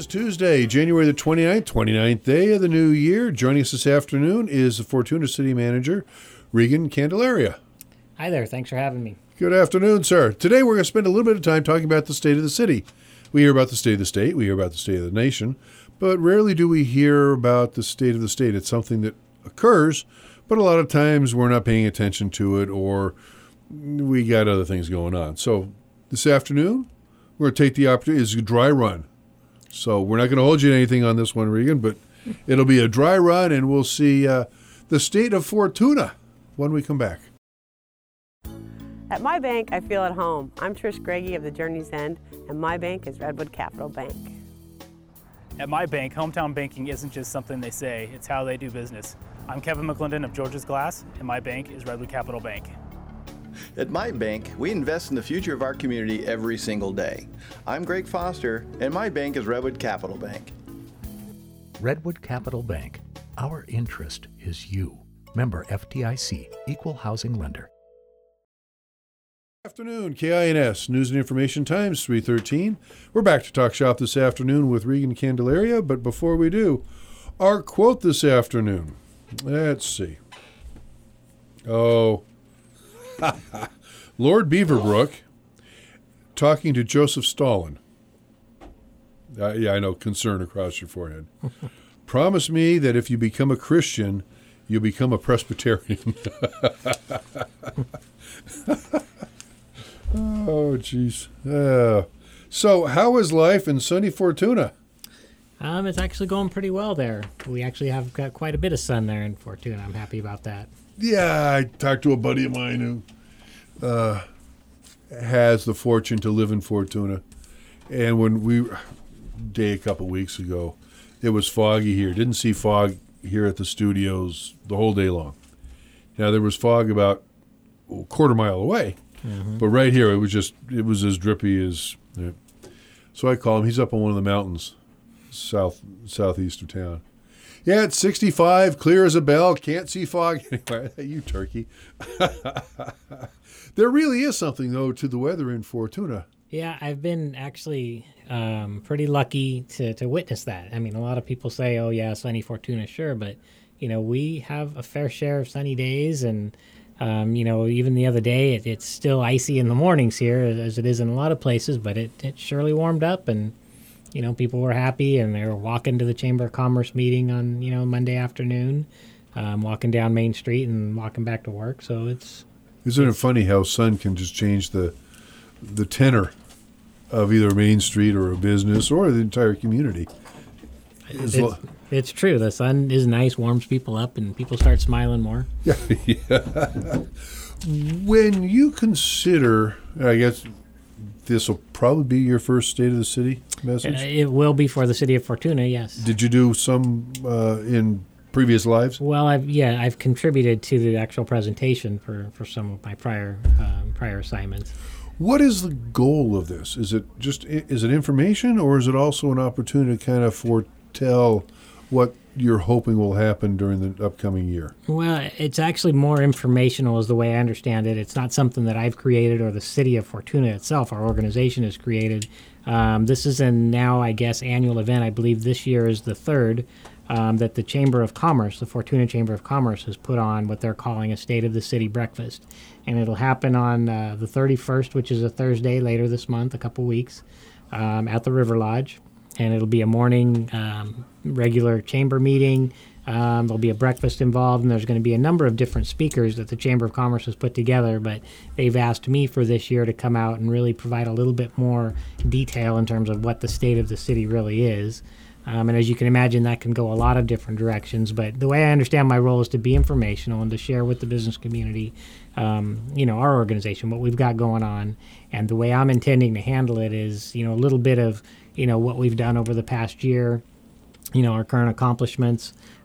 is Tuesday, January the 29th day of the new year. Joining us this afternoon is the Fortuna City Manager, Regan Candelaria. Hi there. Thanks for having me. Good afternoon, sir. Today we're going to spend a little bit of time talking about the state of the city. We hear about the state of the state, we hear about the state of the nation, but rarely do we hear about the state of the state. It's something that occurs, but a lot of times we're not paying attention to it or we got other things going on. So this afternoon, we're going to take the opportunity. It's a dry run. So we're not going to hold you to anything on this one, Regan, but it'll be a dry run, and we'll see the state of Fortuna when we come back. At my bank, I feel at home. I'm Trish Greggy of the Journey's End, and my bank is Redwood Capital Bank. At my bank, hometown banking isn't just something they say, it's how they do business. I'm Kevin McClendon of George's Glass, and my bank is Redwood Capital Bank. At my bank, we invest in the future of our community every single day. I'm Greg Foster, and my bank is Redwood Capital Bank. Redwood Capital Bank. Our interest is you. Member FDIC, Equal Housing Lender. Afternoon, KINS News and Information Times 313. We're back to talk shop this afternoon with Regan Candelaria, but before we do, our quote this afternoon. Let's see. Lord Beaverbrook talking to Joseph Stalin. Yeah, I know, concern across your forehead. Promise me that if you become a Christian, you'll become a Presbyterian. Oh, jeez. So, how is life in sunny Fortuna? It's actually going pretty well there. We actually have got quite a bit of sun there in Fortuna. I'm happy about that. Yeah, I talked to a buddy of mine who has the fortune to live in Fortuna. And when a couple weeks ago, it was foggy here. Didn't see fog here at the studios the whole day long. Now, there was fog about a quarter mile away. Mm-hmm. But right here, it was as drippy as. Yeah. So I call him. He's up on one of the mountains, southeast of town. Yeah, it's 65, clear as a bell. Can't see fog anywhere. You turkey. There really is something though to the weather in Fortuna. Yeah, I've been actually pretty lucky to witness that. I mean, a lot of people say, "Oh yeah, sunny Fortuna, sure," but we have a fair share of sunny days and. Even the other day, it's still icy in the mornings here, as it is in a lot of places, but it surely warmed up, and, people were happy, and they were walking to the Chamber of Commerce meeting on, Monday afternoon, walking down Main Street and walking back to work, so it's... Isn't it funny how sun can just change the tenor of either Main Street or a business or the entire community? It's true. The sun is nice, warms people up, and people start smiling more. Yeah. When you consider, I guess this will probably be your first State of the City message? It will be for the city of Fortuna, yes. Did you do some in previous lives? Well, I've contributed to the actual presentation for some of my prior assignments. What is the goal of this? Is it information, or is it also an opportunity to kind of foretell what you're hoping will happen during the upcoming year? Well, it's actually more informational is the way I understand it. It's not something that I've created or the city of Fortuna itself, our organization, has created. This is a now, I guess, annual event. I believe this year is the third that the Chamber of Commerce, the Fortuna Chamber of Commerce, has put on what they're calling a State of the City breakfast. And it'll happen on the 31st, which is a Thursday later this month, a couple weeks, at the River Lodge. And it'll be a morning regular chamber meeting. There'll be a breakfast involved, and there's going to be a number of different speakers that the Chamber of Commerce has put together, but they've asked me for this year to come out and really provide a little bit more detail in terms of what the state of the city really is. And as you can imagine, that can go a lot of different directions, but the way I understand my role is to be informational and to share with the business community, our organization, what we've got going on. And the way I'm intending to handle it is, a little bit of what we've done over the past year, our current accomplishments,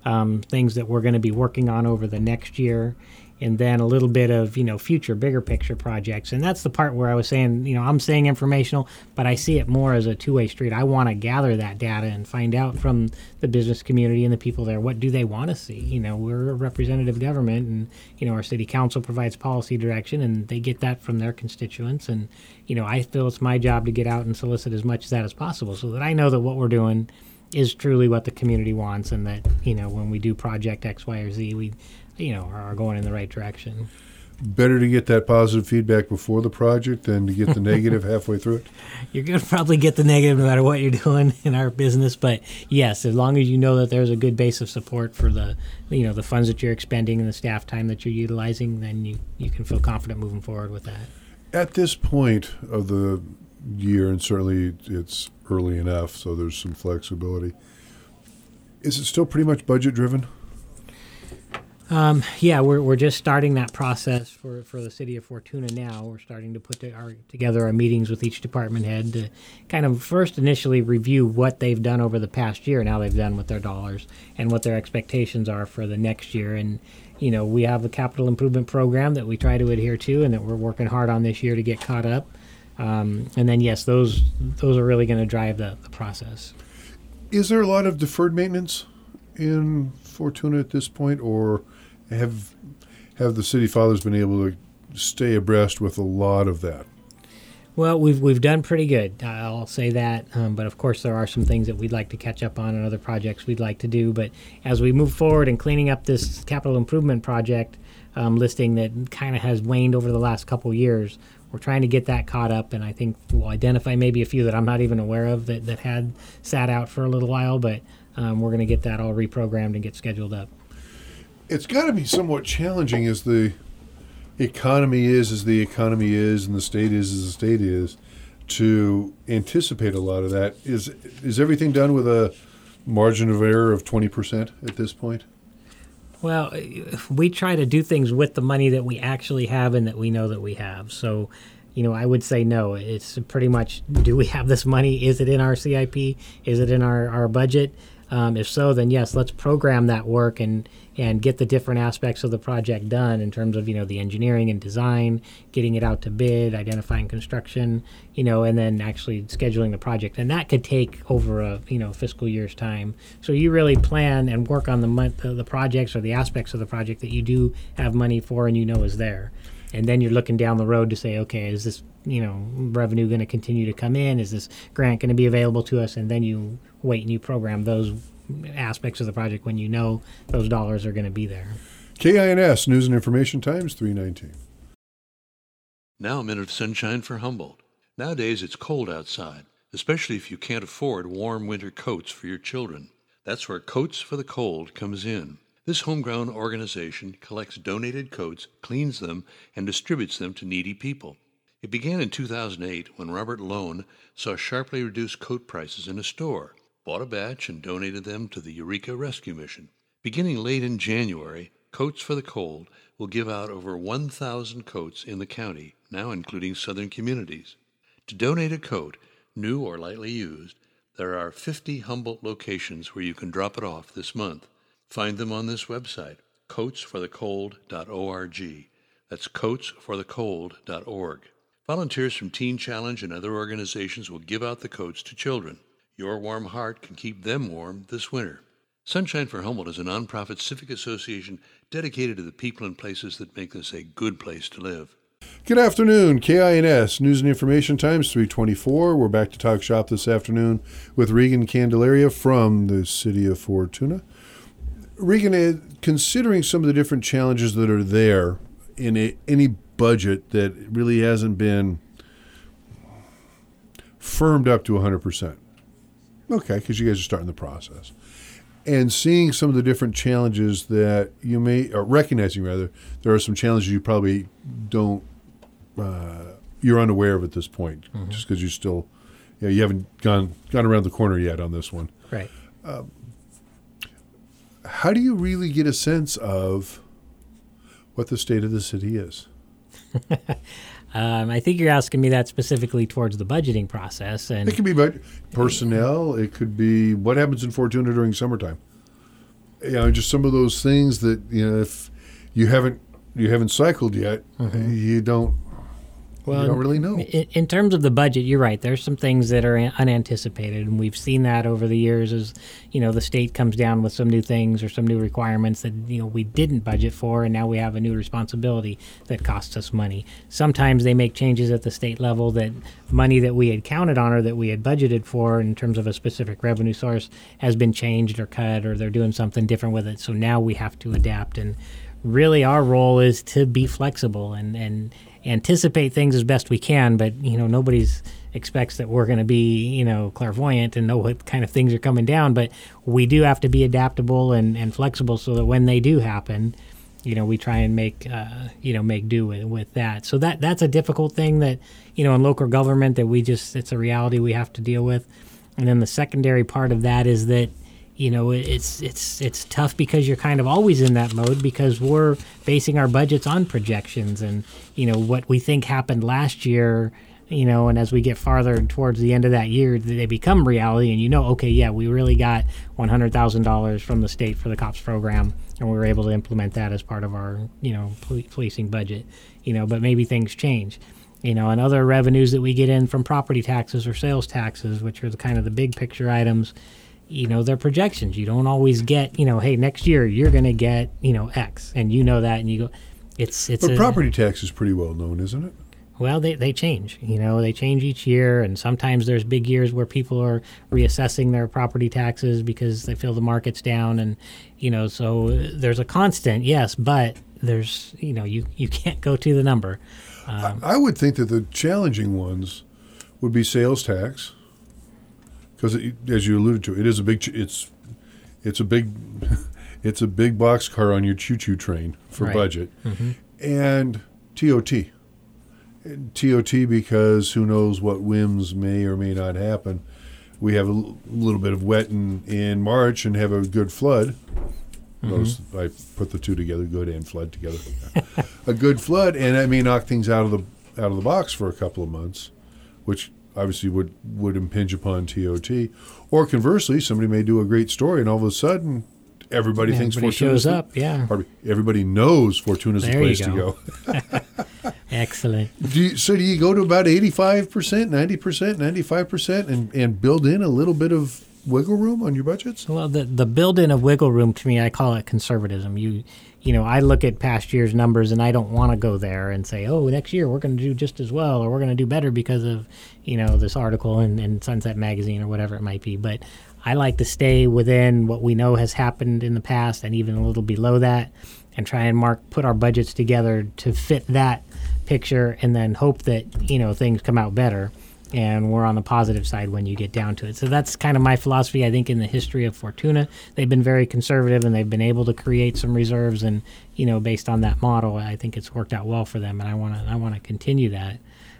things that we're going to be working on over the next year, and then a little bit of, future bigger picture projects. And that's the part where I was saying, I'm saying informational, but I see it more as a two-way street. I want to gather that data and find out from the business community and the people there, what do they want to see? We're a representative government, and, our city council provides policy direction, and they get that from their constituents. And, I feel it's my job to get out and solicit as much of that as possible so that I know that what we're doing is truly what the community wants, and that, when we do project X, Y, or Z, we are going in the right direction. Better to get that positive feedback before the project than to get the negative halfway through it? You're going to probably get the negative no matter what you're doing in our business. But yes, as long as you know that there's a good base of support for the funds that you're expending and the staff time that you're utilizing, then you can feel confident moving forward with that. At this point of the year, and certainly it's early enough, so there's some flexibility, is it still pretty much budget driven? Yeah, we're just starting that process for the city of Fortuna now. We're starting to put together our meetings with each department head to kind of first initially review what they've done over the past year and how they've done with their dollars and what their expectations are for the next year. And, we have a capital improvement program that we try to adhere to and that we're working hard on this year to get caught up. And then, yes, those are really going to drive the process. Is there a lot of deferred maintenance in Fortuna at this point, or have the city fathers been able to stay abreast with a lot of that? Well, we've done pretty good. I'll say that. But of course, there are some things that we'd like to catch up on and other projects we'd like to do. But as we move forward in cleaning up this capital improvement project listing that kind of has waned over the last couple years, we're trying to get that caught up. And I think we'll identify maybe a few that I'm not even aware of that had sat out for a little while. But we're going to get that all reprogrammed and get scheduled up. It's got to be somewhat challenging as the economy is as the economy is and the state is as the state is to anticipate a lot of that. Is everything done with a margin of error of 20% at this point? Well, we try to do things with the money that we actually have and that we know that we have. So, I would say no. It's pretty much, do we have this money? Is it in our CIP? Is it in our budget? If so, then yes, let's program that work and get the different aspects of the project done in terms of, the engineering and design, getting it out to bid, identifying construction, and then actually scheduling the project. And that could take over a, fiscal year's time. So you really plan and work on the projects or the aspects of the project that you do have money for and is there. And then you're looking down the road to say, okay, is this, revenue going to continue to come in? Is this grant going to be available to us? And then you wait and you program those aspects of the project when those dollars are going to be there. KINS News and Information Times 319. Now a minute of sunshine for Humboldt. Nowadays it's cold outside, especially if you can't afford warm winter coats for your children. That's where Coats for the Cold comes in. This homegrown organization collects donated coats, cleans them, and distributes them to needy people. It began in 2008 when Robert Lone saw sharply reduced coat prices in a store, bought a batch, and donated them to the Eureka Rescue Mission. Beginning late in January, Coats for the Cold will give out over 1,000 coats in the county, now including southern communities. To donate a coat, new or lightly used, there are 50 Humboldt locations where you can drop it off this month. Find them on this website, coatsforthecold.org. That's coatsforthecold.org. Volunteers from Teen Challenge and other organizations will give out the coats to children. Your warm heart can keep them warm this winter. Sunshine for Humboldt is a nonprofit civic association dedicated to the people and places that make this a good place to live. Good afternoon, KINS News and Information Times 324. We're back to Talk Shop this afternoon with Regan Candelaria from the city of Fortuna. Regan, considering some of the different challenges that are there in any budget that really hasn't been firmed up to 100%. Okay, because you guys are starting the process. And seeing some of the different challenges that you may, or recognizing rather, there are some challenges you probably don't, you're unaware of at this point, just because you still, you haven't gone around the corner yet on this one. Right. How do you really get a sense of what the state of the city is? I think you're asking me that specifically towards the budgeting process. And it could be personnel. It could be what happens in Fortuna during summertime. just some of those things that if you haven't cycled yet, you don't really know. In terms of the budget, you're right. There's some things that are unanticipated, and we've seen that over the years as, the state comes down with some new things or some new requirements that, we didn't budget for, and now we have a new responsibility that costs us money. Sometimes they make changes at the state level that money that we had counted on or that we had budgeted for in terms of a specific revenue source has been changed or cut, or they're doing something different with it. So now we have to adapt, and really our role is to be flexible and anticipate things as best we can, but nobody's expects that we're going to be clairvoyant and know what kind of things are coming down, but we do have to be adaptable and flexible so that when they do happen, we try and make do with that. So that's a difficult thing that in local government that it's a reality we have to deal with. And then the secondary part of that is that it's tough because you're kind of always in that mode because we're basing our budgets on projections and, what we think happened last year, and as we get farther towards the end of that year, they become reality and okay, yeah, we really got $100,000 from the state for the COPS program and we were able to implement that as part of our, policing budget, but maybe things change. And other revenues that we get in from property taxes or sales taxes, which are the kind of the big picture items, they're projections. You don't always get, hey, next year you're going to get, X, and that, and you go, But property tax is pretty well known, isn't it? Well, they change. They change each year, and sometimes there's big years where people are reassessing their property taxes because they feel the market's down, and so there's a constant, yes, but there's you can't go to the number. I would think that the challenging ones would be sales tax. Because as you alluded to, it is a big. It's a big. It's a big boxcar on your choo-choo train for budget, and TOT. TOT because who knows what whims may or may not happen. We have a little bit of wet in March and have a good flood. I put the two together, good and flood together. A good flood, and that may knock things out of the box for a couple of months, which obviously would impinge upon TOT. Or conversely, somebody may do a great story and all of a sudden everybody thinks Fortuna shows up. Yeah, everybody knows Fortuna's the place to go. Excellent. Do you go to about 85%, 90%, 95% and build in a little bit of wiggle room on your budgets? Well, the build-in of wiggle room, to me, I call it conservatism. I look at past year's numbers and I don't want to go there and say, oh, next year we're going to do just as well or we're going to do better because of, this article in Sunset Magazine or whatever it might be. But I like to stay within what we know has happened in the past and even a little below that and try and put our budgets together to fit that picture and then hope that, things come out better. And we're on the positive side when you get down to it. So that's kind of my philosophy, I think, in the history of Fortuna. They've been very conservative, and they've been able to create some reserves. And, based on that model, I think it's worked out well for them, and I want to continue that.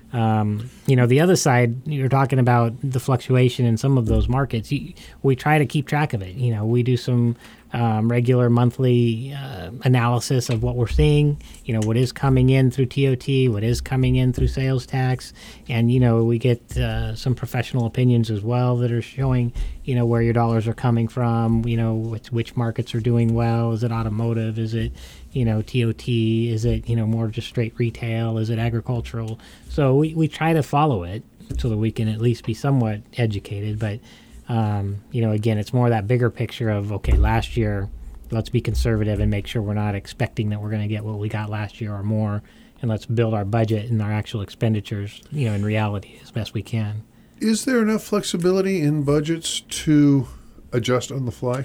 The other side, you're talking about the fluctuation in some of those markets. We try to keep track of it. We do some regular monthly analysis of what we're seeing, what is coming in through TOT, what is coming in through sales tax. And, we get some professional opinions as well that are showing, where your dollars are coming from, which markets are doing well. Is it automotive? Is it, TOT? Is it, more just straight retail? Is it agricultural? So we try to follow it so that we can at least be somewhat educated. But again, it's more that bigger picture of, okay, last year, let's be conservative and make sure we're not expecting that we're going to get what we got last year or more, and let's build our budget and our actual expenditures, in reality as best we can. Is there enough flexibility in budgets to adjust on the fly?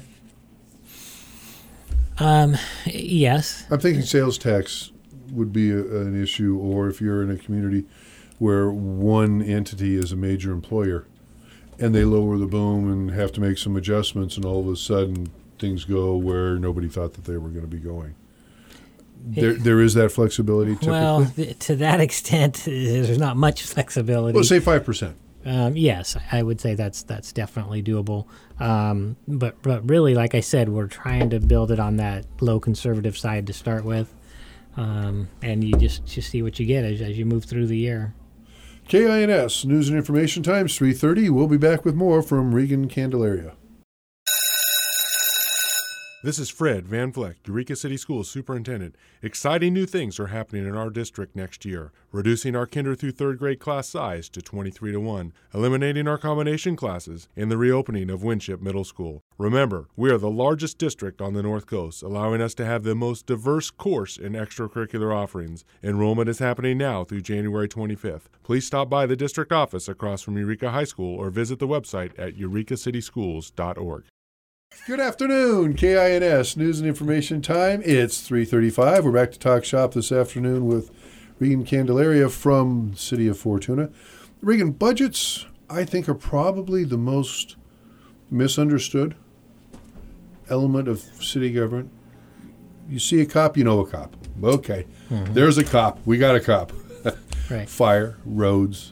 Yes. I'm thinking sales tax would be an issue, or if you're in a community where one entity is a major employer, and they lower the boom and have to make some adjustments, and all of a sudden things go where nobody thought that they were going to be going. There is that flexibility typically? Well, to that extent, there's not much flexibility. Well, say 5%. Yes, I would say that's definitely doable. But really, like I said, we're trying to build it on that low conservative side to start with. And you just see what you get as you move through the year. KINS News and Information Times 3:30. We'll be back with more from Regan Candelaria. This is Fred Van Vleck, Eureka City Schools Superintendent. Exciting new things are happening in our district next year. Reducing our kinder through third grade class size to 23-1, eliminating our combination classes, and the reopening of Winship Middle School. Remember, we are the largest district on the North Coast, allowing us to have the most diverse course and extracurricular offerings. Enrollment is happening now through January 25th. Please stop by the district office across from Eureka High School or visit the website at eurekacityschools.org. Good afternoon, KINS News and Information Time. It's 3:35. We're back to Talk Shop this afternoon with Regan Candelaria from the City of Fortuna. Regan, budgets, I think, are probably the most misunderstood element of city government. You see a cop, you know a cop. Okay, There's a cop. We got a cop. Right. Fire, roads,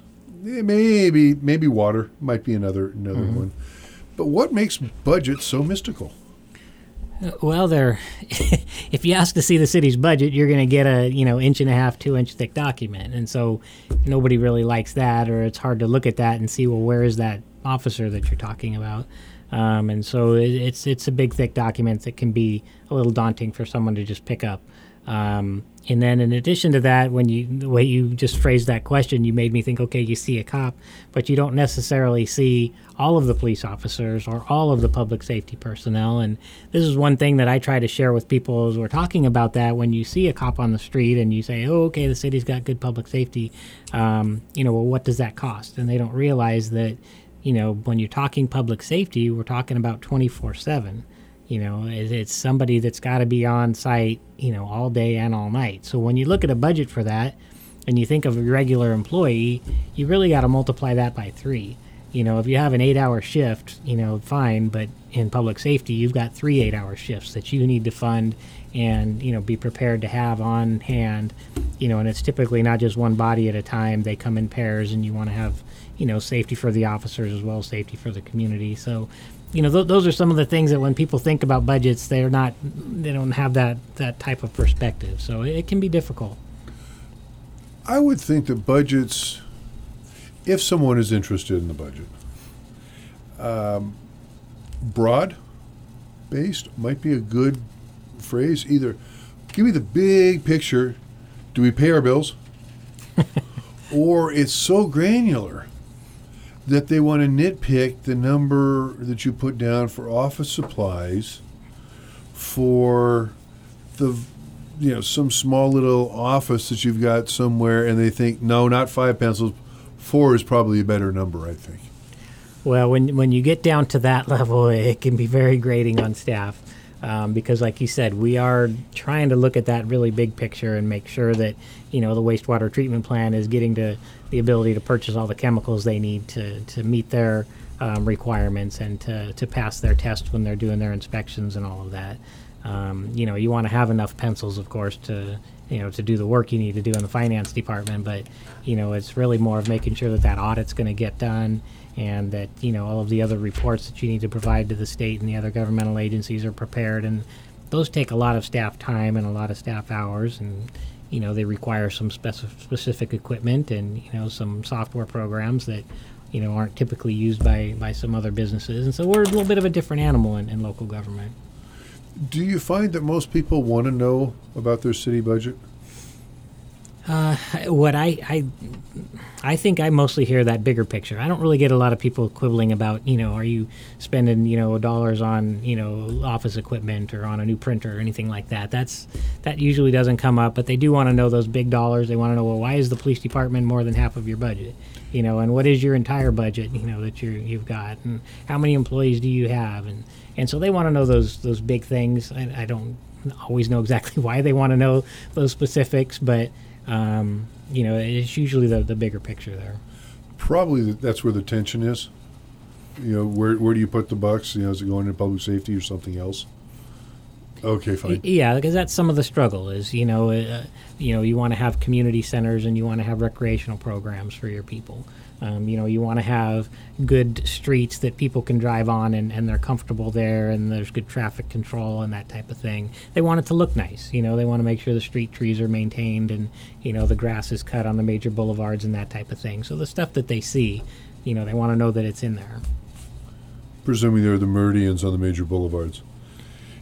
maybe water might be another one. But what makes budgets so mystical? Well, if you ask to see the city's budget, you're going to get a 1.5-inch, 2-inch thick document, and so nobody really likes that, or it's hard to look at that and see, well, where is that officer that you're talking about? And so it's a big thick document that can be a little daunting for someone to just pick up. And then in addition to that, the way you just phrased that question, you made me think, okay, you see a cop, but you don't necessarily see all of the police officers or all of the public safety personnel. And this is one thing that I try to share with people as we're talking about that. When you see a cop on the street and you say, oh, okay, the city's got good public safety, well, what does that cost? And they don't realize that, when you're talking public safety, we're talking about 24/7. It's somebody that's got to be on site, all day and all night. So when you look at a budget for that and you think of a regular employee, you really got to multiply that by 3. If you have an 8-hour shift, fine, but in public safety, you've got 3 8-hour shifts that you need to fund and, be prepared to have on hand, and it's typically not just one body at a time. They come in pairs, and you want to have, safety for the officers as well as safety for the community. So, those are some of the things that when people think about budgets, they don't have that type of perspective. So it can be difficult. I would think that budgets, if someone is interested in the budget, broad-based might be a good phrase. Either give me the big picture, do we pay our bills? Or it's so granular that they want to nitpick the number that you put down for office supplies for the, some small little office that you've got somewhere, and they think, no, not 5 pencils, 4 is probably a better number, I think. Well, when you get down to that level, it can be very grating on staff. Because like you said, we are trying to look at that really big picture and make sure that, the wastewater treatment plant is getting to the ability to purchase all the chemicals they need to meet their requirements and to pass their tests when they're doing their inspections and all of that. You want to have enough pencils, of course, to do the work you need to do in the finance department, but, it's really more of making sure that audit's going to get done and that, all of the other reports that you need to provide to the state and the other governmental agencies are prepared. And those take a lot of staff time and a lot of staff hours, and, they require some specific equipment and, some software programs that, aren't typically used by some other businesses. And so we're a little bit of a different animal in local government. Do you find that most people want to know about their city budget? What I think I mostly hear that bigger picture. I don't really get a lot of people quibbling about, are you spending, dollars on, office equipment or on a new printer or anything like that. That usually doesn't come up, but they do want to know those big dollars. They want to know, well, why is the police department more than half of your budget? And what is your entire budget, that you've got, and how many employees do you have? And so they want to know those big things. I don't always know exactly why they want to know those specifics, but it's usually the bigger picture there. Probably that's where the tension is. Where do you put the bucks? Is it going into public safety or something else? Okay, fine. Yeah, because that's some of the struggle is, you want to have community centers and you want to have recreational programs for your people. You want to have good streets that people can drive on and they're comfortable there and there's good traffic control and that type of thing. They want it to look nice. They want to make sure the street trees are maintained and, the grass is cut on the major boulevards and that type of thing. So the stuff that they see, they want to know that it's in there. Presuming they're the meridians on the major boulevards.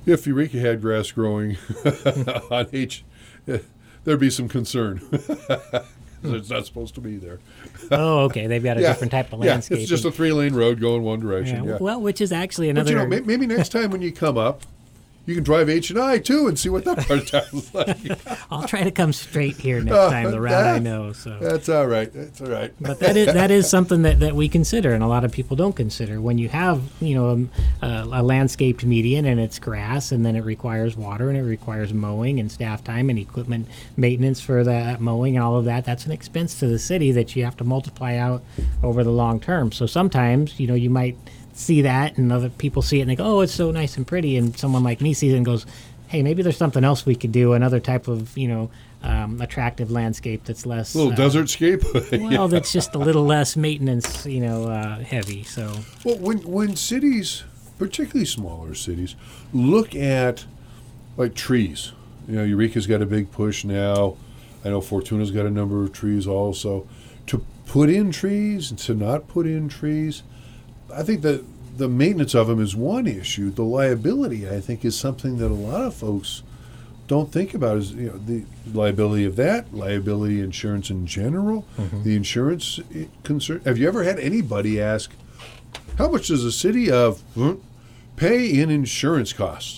if Eureka had grass growing on H, there'd be some concern. It's not supposed to be there. Oh, okay. They've got a different type of landscape. It's just a 3-lane road going one direction. Yeah. Well, which is actually But another. maybe next time when you come up, you can drive H&I too and see what that part of town is like. I'll try to come straight here next time, the route I know. So That's all right. That's all right. But that is something that we consider, and a lot of people don't consider. When you have a landscaped median and it's grass, and then it requires water and it requires mowing and staff time and equipment maintenance for that mowing and all of that. That's an expense to the city that you have to multiply out over the long term. So sometimes you might see that, and other people see it and they go, "Oh, it's so nice and pretty," and someone like me sees it and goes, "Hey, maybe there's something else we could do, another type of attractive landscape that's less A little desert scape. well, that's just a little less maintenance, heavy." So, well, when cities, particularly smaller cities, look at like trees, Eureka's got a big push now. I know Fortuna's got a number of trees also. To put in trees and to not put in trees, I think that the maintenance of them is one issue. The liability, I think, is something that a lot of folks don't think about. Is the liability of that, liability insurance in general, the insurance concern. Have you ever had anybody ask, how much does a city of pay in insurance costs?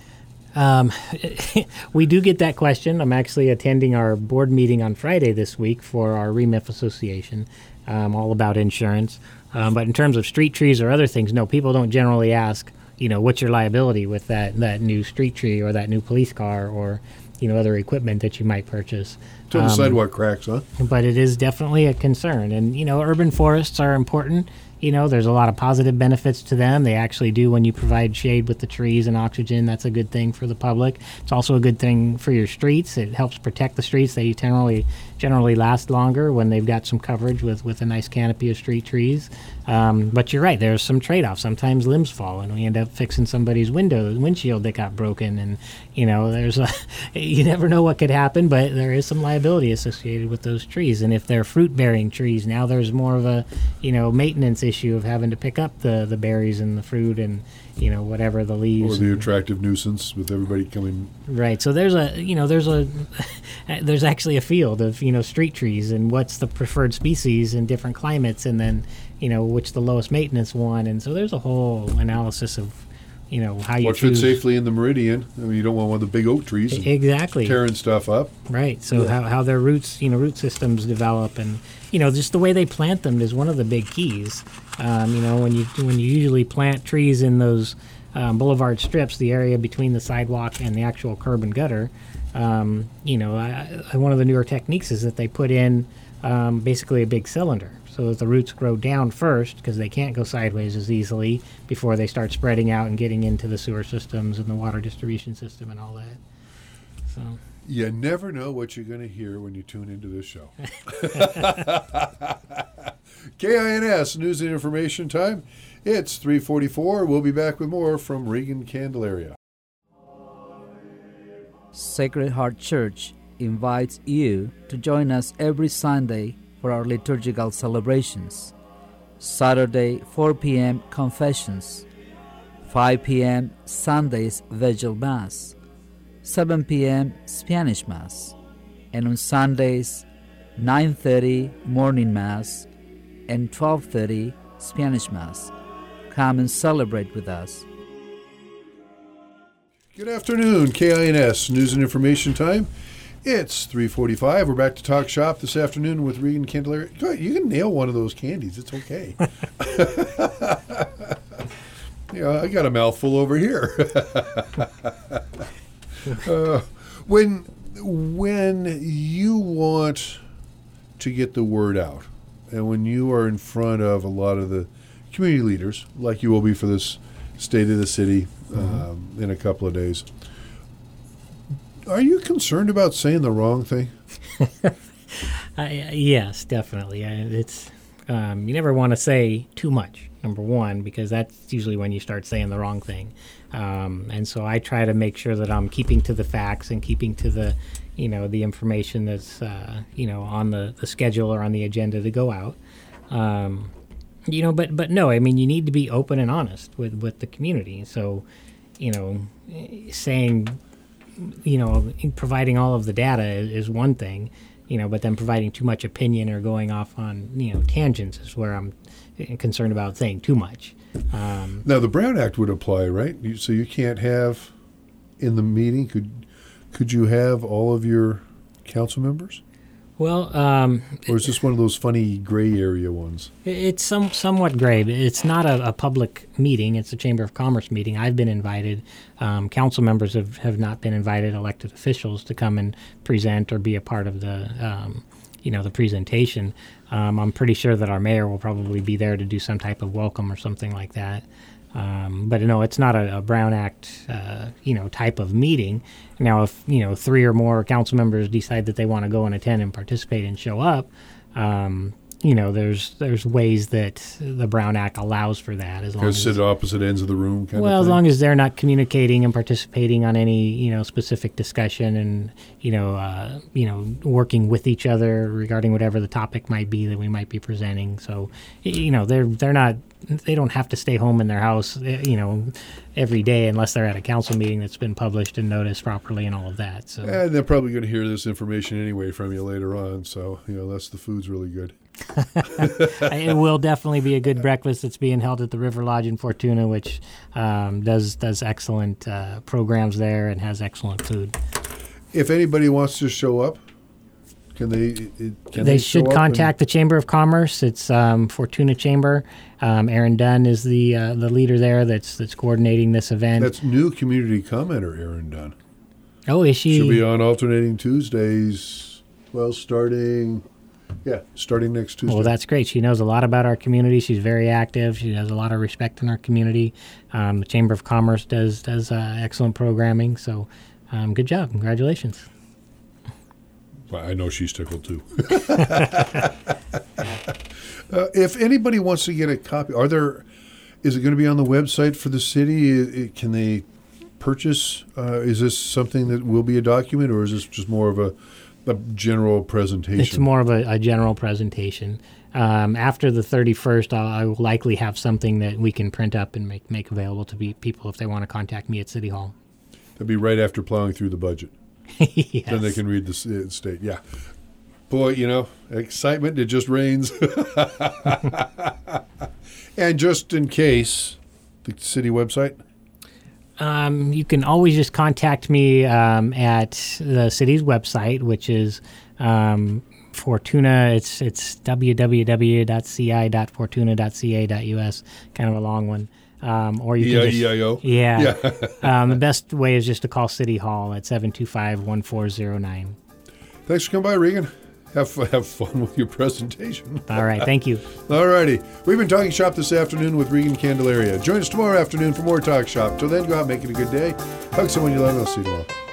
We do get that question. I'm actually attending our board meeting on Friday this week for our REMIF Association, all about insurance. But in terms of street trees or other things, no, people don't generally ask, what's your liability with that new street tree or that new police car or, other equipment that you might purchase. Till the sidewalk cracks, huh? But it is definitely a concern. And, urban forests are important. There's a lot of positive benefits to them. They actually do, when you provide shade with the trees and oxygen, that's a good thing for the public. It's also a good thing for your streets. It helps protect the streets. They generally last longer when they've got some coverage with a nice canopy of street trees. But you're right, there's some trade-offs. Sometimes limbs fall and we end up fixing somebody's windshield that got broken. And, you never know what could happen, but there is some liability associated with those trees. And if they're fruit-bearing trees, now there's more of a, maintenance issue of having to pick up the berries and the fruit and, whatever, the leaves. Or the attractive nuisance with everybody coming. Right. So there's actually a field of, street trees and what's the preferred species in different climates, and then, which the lowest maintenance one. And so there's a whole analysis of, how you what choose. fits safely in the meridian. I mean, you don't want one of the big oak trees. Exactly. Tearing stuff up. Right. So how their roots, root systems develop, and, just the way they plant them is one of the big keys. When you usually plant trees in those boulevard strips, the area between the sidewalk and the actual curb and gutter, one of the newer techniques is that they put in basically a big cylinder so that the roots grow down first, because they can't go sideways as easily before they start spreading out and getting into the sewer systems and the water distribution system and all that. So you never know what you're going to hear when you tune into this show. KINS News and Information Time. It's 3:44. We'll be back with more from Reagan Candelaria. Sacred Heart Church invites you to join us every Sunday for our liturgical celebrations. Saturday, 4 p.m. Confessions, 5 p.m. Sunday's Vigil Mass, 7 p.m. Spanish Mass, and on Sundays, 9:30 Morning Mass and 12:30 Spanish Mass. Come and celebrate with us. Good afternoon, KINS News and Information Time. It's 3:45. We're back to Talk Shop this afternoon with Regan Candelaria. Go ahead, you can nail one of those candies. It's okay. I got a mouthful over here. When you want to get the word out, and when you are in front of a lot of the community leaders, like you will be for this State of the City in a couple of days, are you concerned about saying the wrong thing? Yes, definitely. It's you never want to say too much, number one, because that's usually when you start saying the wrong thing. And so I try to make sure that I'm keeping to the facts and keeping to the, the information that's, on the schedule or on the agenda to go out. But no, I mean, you need to be open and honest with the community. So, saying, providing all of the data is one thing, but then providing too much opinion or going off on, tangents is where I'm concerned about saying too much. Now, the Brown Act would apply, right? So you can't have in the meeting, could you have all of your council members? Well, or is this one of those funny gray area ones? It's somewhat gray. It's not a public meeting. It's a Chamber of Commerce meeting. I've been invited. Council members have not been invited, elected officials, to come and present or be a part of the, the presentation. I'm pretty sure that our mayor will probably be there to do some type of welcome or something like that. But no, it's not a Brown Act, type of meeting. Now, if 3 or more council members decide that they want to go and attend and participate and show up, there's ways that the Brown Act allows for that. As long as sit at opposite ends of the room, kind of as thing? long as they're not communicating and participating on any specific discussion and working with each other regarding whatever the topic might be that we might be presenting. So they're not. They don't have to stay home in their house, every day unless they're at a council meeting that's been published and noticed properly and all of that. So, and they're probably going to hear this information anyway from you later on. So, unless the food's really good. It will definitely be a good breakfast that's being held at the River Lodge in Fortuna, which does excellent programs there and has excellent food. If anybody wants to show up, they should contact the Chamber of Commerce. It's Fortuna Chamber. Aaron Dunn is the leader there that's coordinating this event. That's new community commenter, Aaron Dunn. Oh, is she? She'll be on alternating Tuesdays. Well, starting next Tuesday. Well, that's great. She knows a lot about our community. She's very active. She has a lot of respect in our community. The Chamber of Commerce does excellent programming. So, good job. Congratulations. Well, I know she's tickled too. If anybody wants to get a copy, is it going to be on the website for the city? Can they purchase? Is this something that will be a document, or is this just more of a general presentation? It's more of a general presentation. After the 31st, I will likely have something that we can print up and make available to people if they want to contact me at City Hall. That'd be right after plowing through the budget. Yes. Then they can read the state. Yeah. Boy, excitement, it just rains. And just in case, the city website? You can always just contact me at the city's website, which is Fortuna. It's www.ci.fortuna.ca.us, kind of a long one. Or you can E-I-E-I-O? Yeah. The best way is just to call City Hall at 725-1409. Thanks for coming by, Regan. Have fun with your presentation. All right, thank you. All righty. We've been Talking Shop this afternoon with Regan Candelaria. Join us tomorrow afternoon for more Talk Shop. Till then, go out and make it a good day. Hug someone you love, and I'll see you tomorrow.